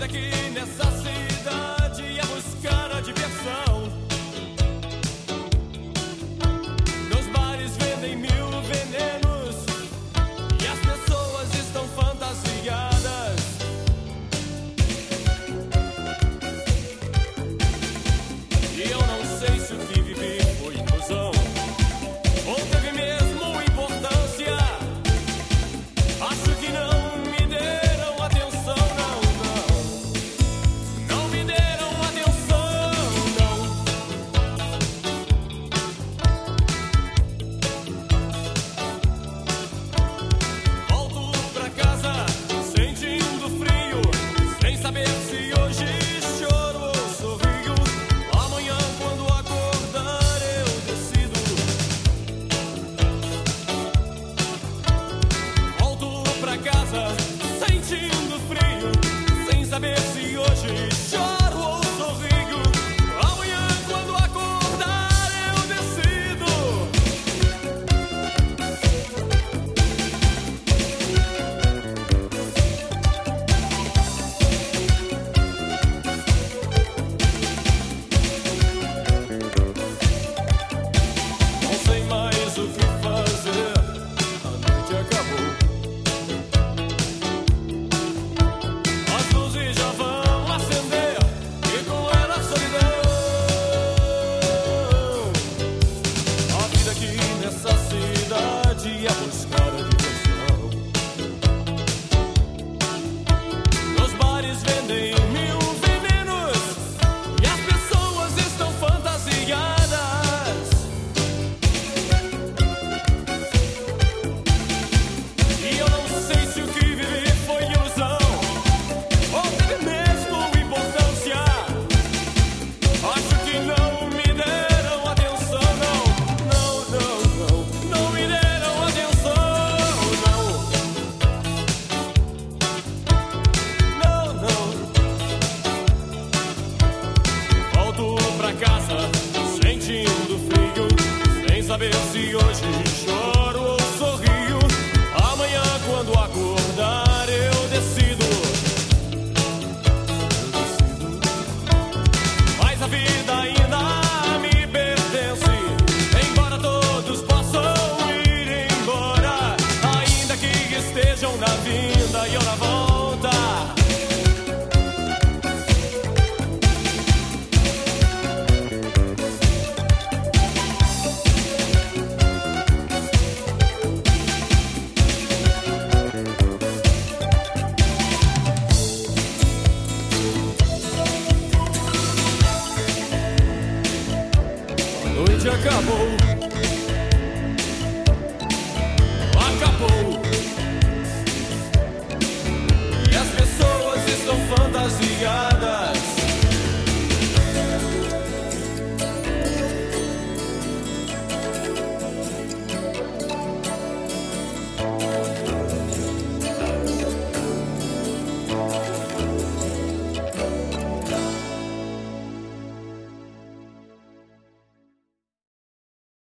vida aqui nessa cidade é buscar a diversão. Nos bares vendem mil venenos e as pessoas estão fantasiadas. E eu não sei se o que vivi foi ilusão ou teve mesmo importância. Acho que não. Sentindo frio, sem saber se hoje choro ou sorrio. Amanhã, quando acordar, eu decido. Não sei mais o que fazer, a noite acabou. Nessa cidade é buscar a diversão. Nos bares vendem mil venenos e as pessoas estão fantasiadas. E eu não sei se o que vivi foi ilusão ou teve mesmo importância. Acho que não me deram atenção, não. Casa, sentindo frio, sem saber se hoje choro ou sorrio. Amanhã, quando acordar, eu decido. Mas a vida ainda me pertence, embora todos possam ir embora, ainda que estejam na vinda e eu na volta. A noite acabou, acabou. E as pessoas estão fantasiadas.